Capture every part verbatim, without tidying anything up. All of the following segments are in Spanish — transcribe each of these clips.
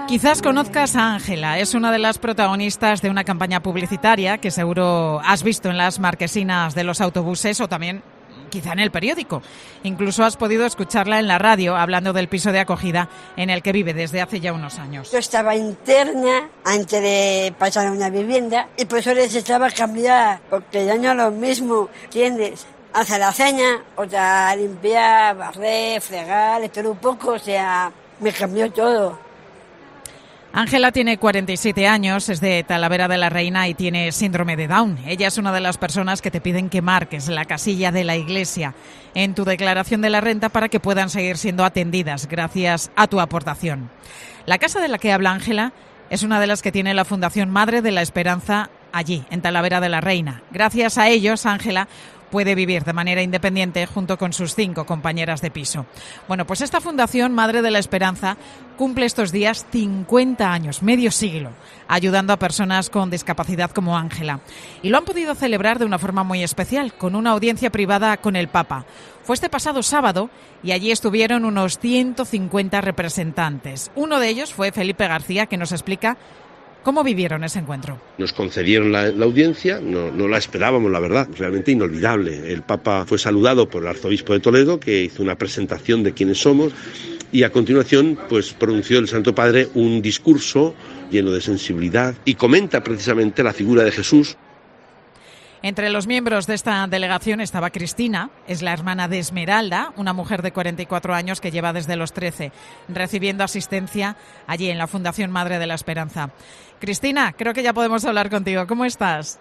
Quizás conozcas a Ángela, es una de las protagonistas de una campaña publicitaria que seguro has visto en las marquesinas de los autobuses o también quizá en el periódico. Incluso has podido escucharla en la radio hablando del piso de acogida en el que vive desde hace ya unos años. Yo estaba interna antes de pasar a una vivienda y por eso necesitaba cambiar, porque ya no es lo mismo, ¿entiendes? Hacer la cena, o sea, limpiar, barrer, fregar, pero un poco, o sea, me cambió todo. Ángela tiene cuarenta y siete años, es de Talavera de la Reina y tiene síndrome de Down. Ella es una de las personas que te piden que marques la casilla de la iglesia en tu declaración de la renta para que puedan seguir siendo atendidas gracias a tu aportación. La casa de la que habla Ángela es una de las que tiene la Fundación Madre de la Esperanza allí, en Talavera de la Reina. Gracias a ellos, Ángela puede vivir de manera independiente junto con sus cinco compañeras de piso. Bueno, pues esta Fundación Madre de la Esperanza cumple estos días cincuenta años, medio siglo, ayudando a personas con discapacidad como Ángela. Y lo han podido celebrar de una forma muy especial, con una audiencia privada con el Papa. Fue este pasado sábado y allí estuvieron unos ciento cincuenta representantes. Uno de ellos fue Felipe García, que nos explica ¿cómo vivieron ese encuentro? Nos concedieron la, la audiencia, no, no la esperábamos, la verdad, realmente inolvidable. El Papa fue saludado por el arzobispo de Toledo, que hizo una presentación de quiénes somos, y a continuación pues pronunció el Santo Padre un discurso lleno de sensibilidad y comenta precisamente la figura de Jesús. Entre los miembros de esta delegación estaba Cristina, es la hermana de Esmeralda, una mujer de cuarenta y cuatro años que lleva desde los trece recibiendo asistencia allí en la Fundación Madre de la Esperanza. Cristina, creo que ya podemos hablar contigo. ¿Cómo estás?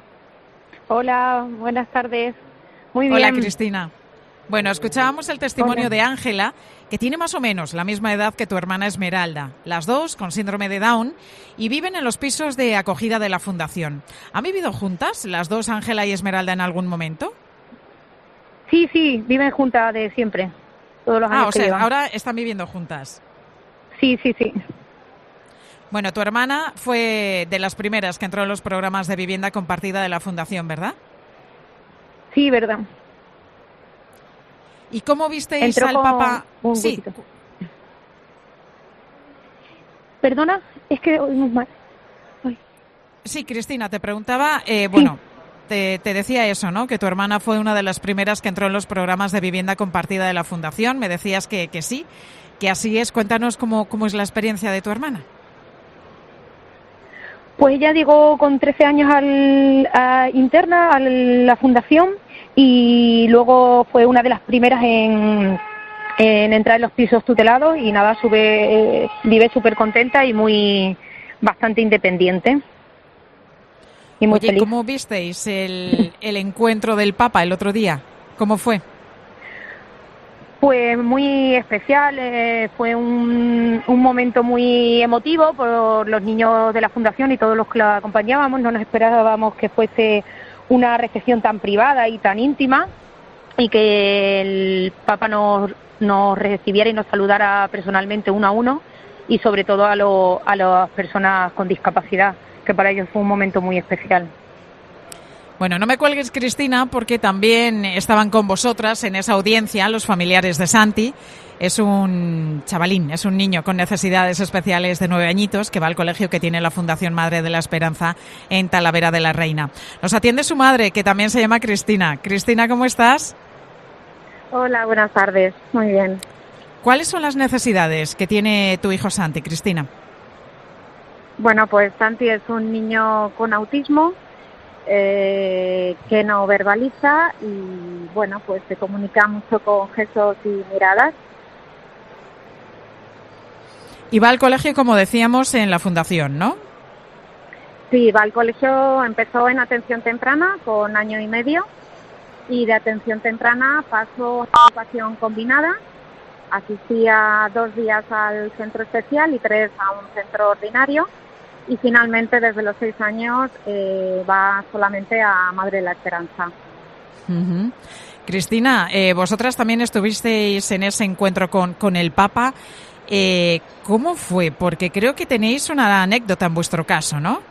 Hola, buenas tardes. Muy bien. Hola, Cristina. Bueno, escuchábamos el testimonio Hola. de Ángela, que tiene más o menos la misma edad que tu hermana Esmeralda, las dos con síndrome de Down, y viven en los pisos de acogida de la Fundación. ¿Han vivido juntas las dos, Ángela y Esmeralda, en algún momento? Sí, sí, viven juntas de siempre, todos los años Ah, o que sea, llevan. ahora están viviendo juntas. Sí, sí, sí. Bueno, tu hermana fue de las primeras que entró en los programas de vivienda compartida de la Fundación, ¿verdad? Sí, verdad. ¿Y cómo visteis Entró al con Papa? un Sí. gustito. Perdona, es que oímos mal. Ay. Sí, Cristina, te preguntaba, eh, bueno, te, te decía eso, ¿no? Que tu hermana fue una de las primeras que entró en los programas de vivienda compartida de la Fundación. Me decías que, que sí, que así es. Cuéntanos cómo, cómo es la experiencia de tu hermana. Pues ella llegó con trece años al, a interna a la Fundación y luego fue una de las primeras en, en entrar en los pisos tutelados y nada, sube, eh, vive súper contenta y muy bastante independiente. Y muy Oye, feliz. ¿cómo visteis el, el encuentro del Papa el otro día? ¿Cómo fue? Pues muy especial, eh, fue un, un momento muy emotivo por los niños de la Fundación y todos los que la acompañábamos. No nos esperábamos que fuese una recepción tan privada y tan íntima y que el Papa nos, nos recibiera y nos saludara personalmente uno a uno y sobre todo a, lo, a las personas con discapacidad, que para ellos fue un momento muy especial. Bueno, no me cuelgues, Cristina, porque también estaban con vosotras en esa audiencia los familiares de Santi. Es un chavalín, es un niño con necesidades especiales de nueve añitos que va al colegio que tiene la Fundación Madre de la Esperanza en Talavera de la Reina. Nos atiende su madre, que también se llama Cristina. Cristina, ¿cómo estás? Hola, buenas tardes. Muy bien. ¿Cuáles son las necesidades que tiene tu hijo Santi, Cristina? Bueno, pues Santi es un niño con autismo, Eh, que no verbaliza y bueno, pues se comunica mucho con gestos y miradas. Y va al colegio, como decíamos, en la Fundación, ¿no? Sí, va al colegio, empezó en atención temprana con año y medio y de atención temprana pasó a educación combinada, asistía dos días al centro especial y tres a un centro ordinario. Y finalmente, desde los seis años, eh, va solamente a Madre de la Esperanza. Uh-huh. Cristina, eh, vosotras también estuvisteis en ese encuentro con, con el Papa. Eh, ¿Cómo fue? Porque creo que tenéis una anécdota en vuestro caso, ¿no?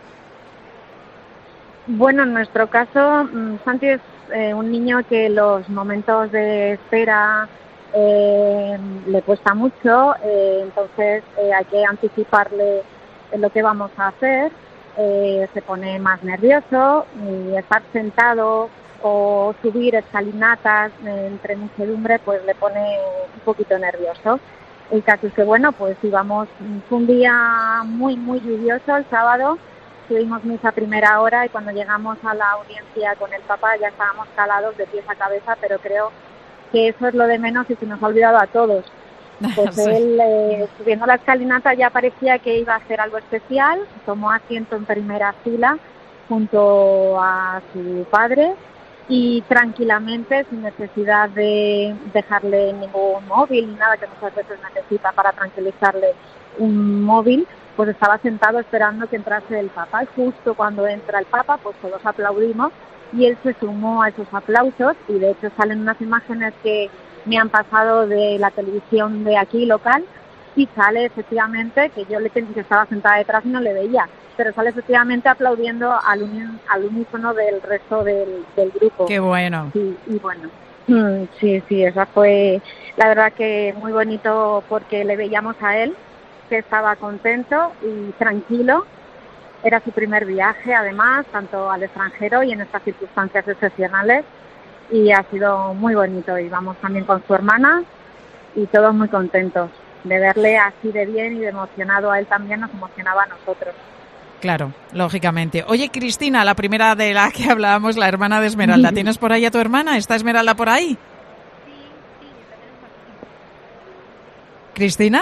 Bueno, en nuestro caso, Santi es eh, un niño que los momentos de espera eh, le cuesta mucho, eh, entonces eh, hay que anticiparle lo que vamos a hacer, eh, se pone más nervioso y estar sentado o subir escalinatas entre muchedumbre pues le pone un poquito nervioso. El caso es que bueno, pues íbamos, fue un día muy muy lluvioso el sábado, tuvimos misa a primera hora y cuando llegamos a la audiencia con el Papa ya estábamos calados de pies a cabeza, pero creo que eso es lo de menos y se nos ha olvidado a todos. Pues sí. Él, eh, subiendo la escalinata, ya parecía que iba a hacer algo especial, tomó asiento en primera fila junto a su padre y tranquilamente, sin necesidad de dejarle ningún móvil ni nada que muchas veces necesita para tranquilizarle un móvil, pues estaba sentado esperando que entrase el Papa. Y justo cuando entra el Papa, pues todos aplaudimos y él se sumó a esos aplausos y de hecho salen unas imágenes que me han pasado de la televisión de aquí local y sale efectivamente, que yo le que estaba sentada detrás y no le veía, pero sale efectivamente aplaudiendo al, uní- al unísono del resto del, del grupo. ¡Qué bueno! Sí, y bueno, mm, sí, sí, esa fue la verdad que muy bonito porque le veíamos a él que estaba contento y tranquilo. Era su primer viaje, además, tanto al extranjero y en estas circunstancias excepcionales, y ha sido muy bonito. Y vamos también con su hermana y todos muy contentos de verle así de bien y de emocionado a él también, nos emocionaba a nosotros. Claro, lógicamente. Oye, Cristina, la primera de la que hablábamos, la hermana de Esmeralda. ¿Tienes por ahí a tu hermana? ¿Está Esmeralda por ahí? Sí, sí, la tenemos aquí. ¿Cristina?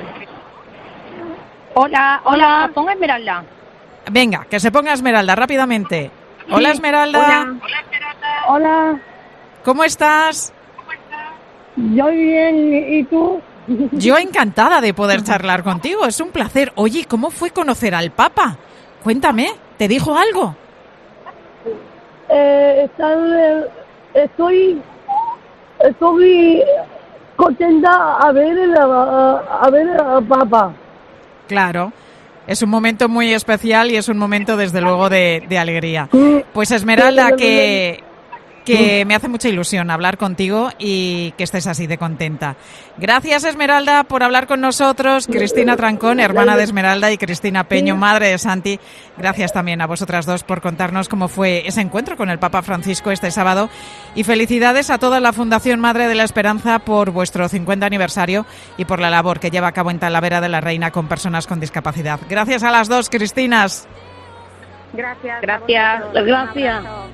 Hola, hola, ponga Esmeralda. Venga, que se ponga Esmeralda rápidamente. Hola, Esmeralda. Hola. Hola, Esmeralda. Hola, ¿Cómo estás? yo bien, ¿y tú? Yo encantada de poder charlar contigo, es un placer. Oye, ¿cómo fue conocer al Papa? Cuéntame, ¿te dijo algo? Eh, está- estoy, estoy contenta a ver a, a ver al Papa. Claro, es un momento muy especial y es un momento desde luego de, de alegría. Pues Esmeralda, que, que me hace mucha ilusión hablar contigo y que estés así de contenta. Gracias, Esmeralda, por hablar con nosotros. Cristina Trancón, hermana de Esmeralda, y Cristina Peño, madre de Santi. Gracias también a vosotras dos por contarnos cómo fue ese encuentro con el Papa Francisco este sábado. Y felicidades a toda la Fundación Madre de la Esperanza por vuestro cincuenta aniversario y por la labor que lleva a cabo en Talavera de la Reina con personas con discapacidad. Gracias a las dos, Cristinas. Gracias. Gracias. a vosotros. Un Gracias. abrazo.